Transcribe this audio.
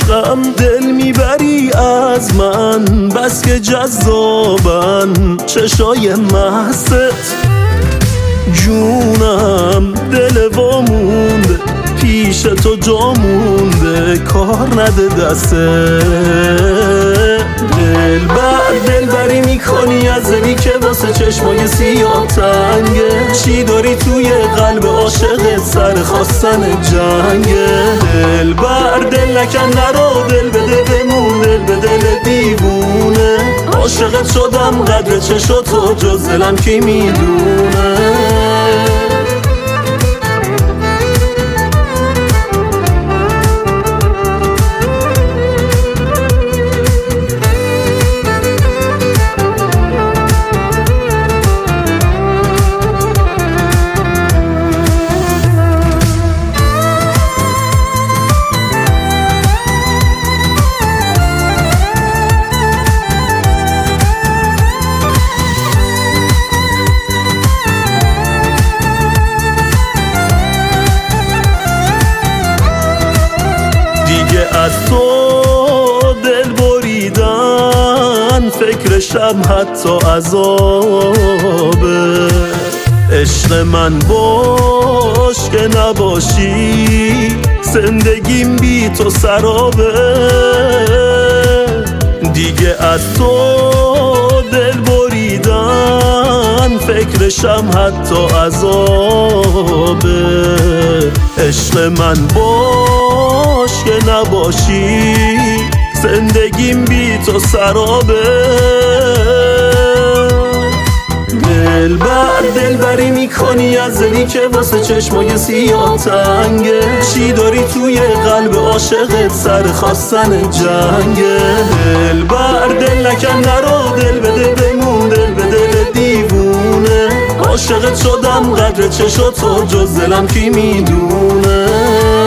عشقم دل میبری از من، بس که جذابن چشای محست. جونم دل وامونده پیش تو جا مونده، کار نده دسته. دلبری میکنی از دلی که واسه چشمای سیاه تنگه. چی داری توی قلب عاشقت سر خواستن جنگه؟ دل نکن نرو، دل بده بمون، دل به دل دیوونه. عاشقت شدم قدر چشاتو جز دلم کی میدونه. از تو دل بریدن فکرشم حتی عذابه. عشق من باش که نباشی، زندگیم بی تو سرابه. دیگه از تو دل بریدن فکرشم حتی عذابه. عشق من باش که نباشی، زندگیم بی تو سرابه. دلبری میکنی از دلی که واسه چشمای سیاه تنگه. چی داری توی قلب عاشقت سر خواستن جنگه؟ دل نکن نرو، دل بده بمون، دل به دل دیوونه. عاشقت شدم قدر چشاتو جز دلم کی میدونه.